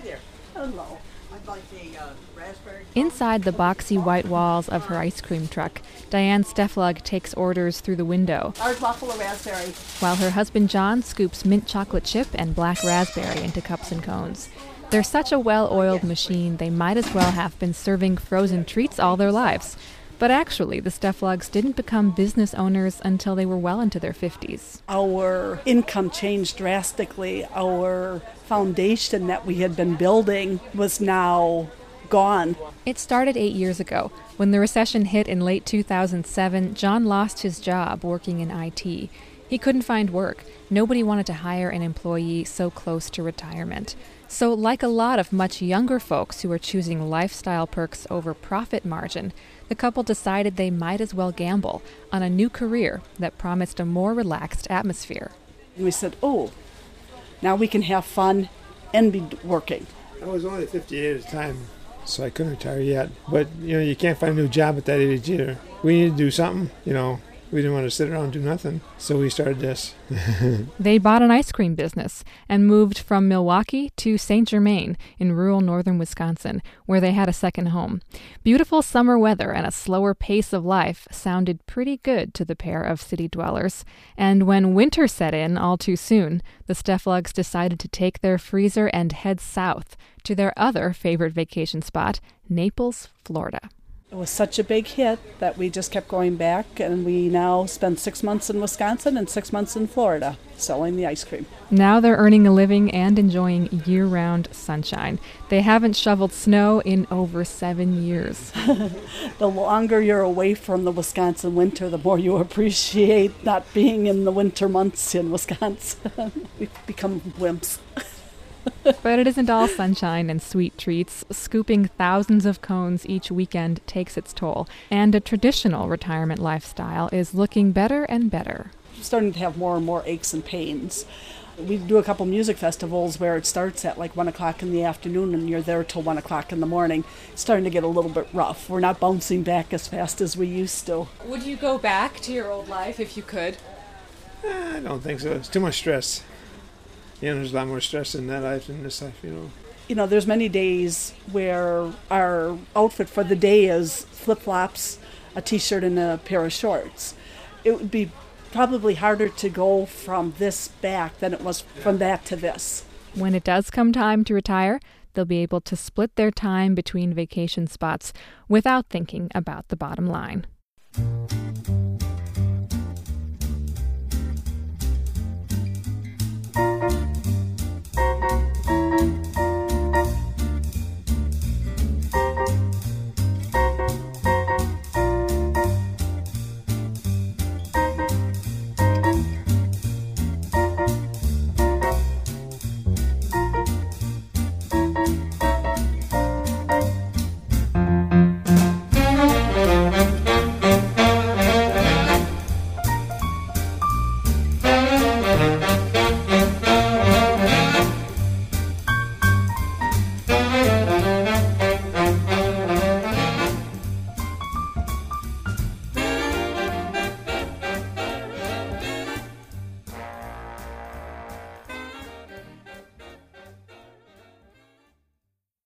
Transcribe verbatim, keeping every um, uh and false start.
there. Hello. I'd like a uh, raspberry. Inside the boxy white walls of her ice cream truck, Diane Steflug takes orders through the window, Ours waffle or raspberry. while her husband John scoops mint chocolate chip and black raspberry into cups and cones. They're such a well-oiled machine, they might as well have been serving frozen treats all their lives. But actually, the Steflugs didn't become business owners until they were well into their fifties. Our income changed drastically. Our foundation that we had been building was now gone. It started eight years ago. When the recession hit in late two thousand seven, John lost his job working in I T. He couldn't find work. Nobody wanted to hire an employee so close to retirement. So like a lot of much younger folks who are choosing lifestyle perks over profit margin, the couple decided they might as well gamble on a new career that promised a more relaxed atmosphere. And we said, oh, now we can have fun and be working. I was only fifty-eight at the time, so I couldn't retire yet. But, you know, you can't find a new job at that age either. We needed to do something, you know. We didn't want to sit around and do nothing, so we started this. They bought an ice cream business and moved from Milwaukee to Saint Germain in rural northern Wisconsin, where they had a second home. Beautiful summer weather and a slower pace of life sounded pretty good to the pair of city dwellers. And when winter set in all too soon, the Steflugs decided to take their freezer and head south to their other favorite vacation spot, Naples, Florida. It was such a big hit that we just kept going back, and we now spend six months in Wisconsin and six months in Florida selling the ice cream. Now they're earning a living and enjoying year-round sunshine. They haven't shoveled snow in over seven years. The longer you're away from the Wisconsin winter, the more you appreciate not being in the winter months in Wisconsin. We've become wimps. But it isn't all sunshine and sweet treats. Scooping thousands of cones each weekend takes its toll, and a traditional retirement lifestyle is looking better and better. I'm starting to have more and more aches and pains. We do a couple music festivals where it starts at like one o'clock in the afternoon and you're there till one o'clock in the morning. It's starting to get a little bit rough. We're not bouncing back as fast as we used to. Would you go back to your old life if you could? I don't think so. It's too much stress. You know, there's a lot more stress in that life than this life, you know. You know, there's many days where our outfit for the day is flip-flops, a t-shirt, and a pair of shorts. It would be probably harder to go from this back than it was from that to this. When it does come time to retire, they'll be able to split their time between vacation spots without thinking about the bottom line.